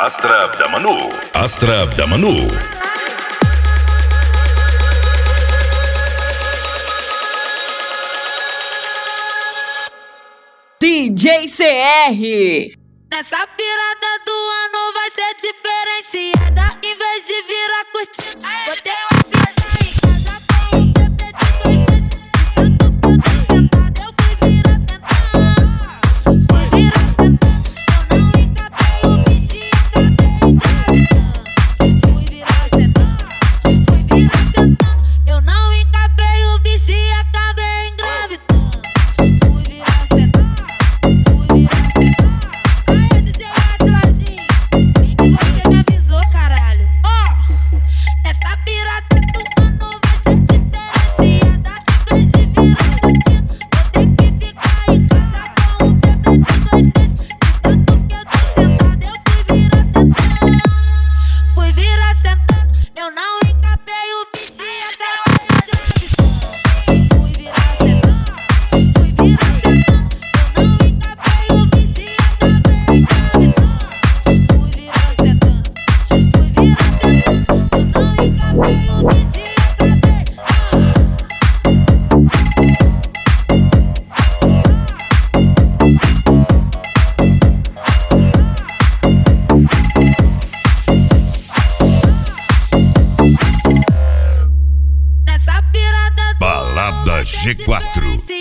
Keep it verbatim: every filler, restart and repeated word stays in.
Astra da Manu. Astra da Manu. D J C R. Nessa virada do ano vai ser diferenciada. Em vez de virar curtida, vou ter uma festa em casa com um bebê de dois meses. Tanto que eu tô sentada, eu fui virar sentada. Fui virar sentada, eu não encapei o bicho e acabei engravidando. Fui virar sentada, fui virar sentada, eu não encapei o bicho e acabei engravidando. Fui virar sentada, fui virar sentada. Você me avisou, caralho. Ó, oh, nessa pirata do ano vai ser diferenciada. Em vez de virar curtindo, vou ter que ficar em casa com um bebê de dois meses. De tanto que eu tô sentada, eu fui virar sentada. Fui virar sentada, eu não encapei o bicho e até hoje engravidando. Fui virar sentada, fui virar sentada, eu não encapei o bicho e acabei engravidando. Fui virar sentada, fui virar sentada, eu não encapei o bicho e acabei. Nessa pirada do Balada G quatro.